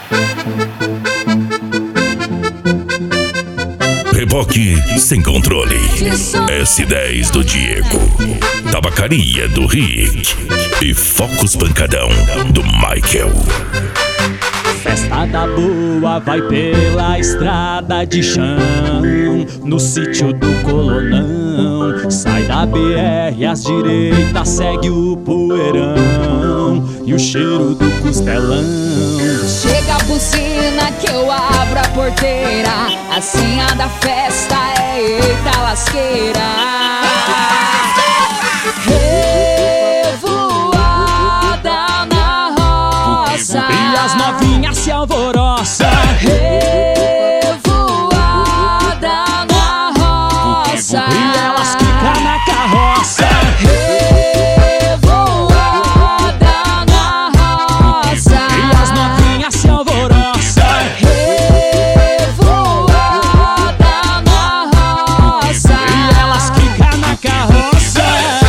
Reboque sem controle. S10 do Diego. Tabacaria do Rick. E Focus Pancadão do Michael. Festa da boa vai pela estrada de chão, no sítio do Colonão. Sai da BR às direitas, segue o poeirão e o cheiro do costelão. Chega a buzina que eu abro a porteira, a senha da festa é eita lasqueira. Revoada na roça e as novinhas se alvoroçam. Revoada na roça e elas ficam na carroça. Revoada na roça e as novinhas se alvoroçam. Revoada na roça e elas ficam na carroça.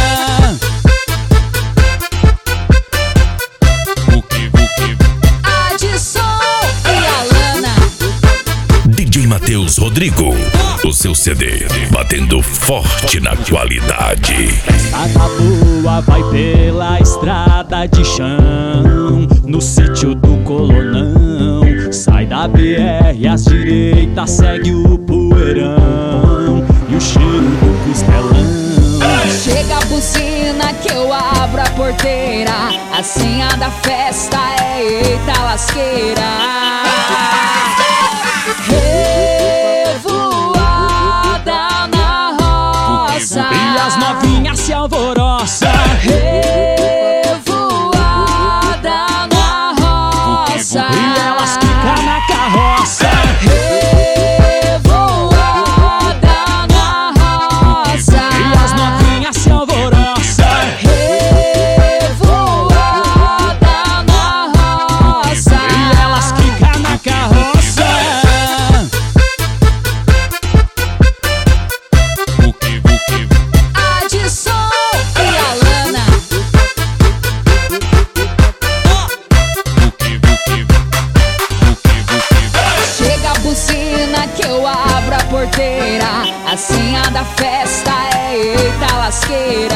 Adson e Alana. DJ Matheus Rodrigo. O seu CD batendo forte na qualidade. Festa da boa vai pela estrada de chão, no sítio do Colonão. Sai da BR às direitas, segue o poeirão e o cheiro do costelão. Chega a buzina que eu abro a porteira, a senha da festa é eita lasqueira. Revoada na roça e as novinhas se alvoroçam. Revoada na roça e elas ficam na carroça. Revoada na roça e as novinhas se alvoroçam. Revoada na roça e elas ficam na carroça. Adson e Alana. Chega a buzina que eu abro a porteira, a senha da festa é eita lasqueira.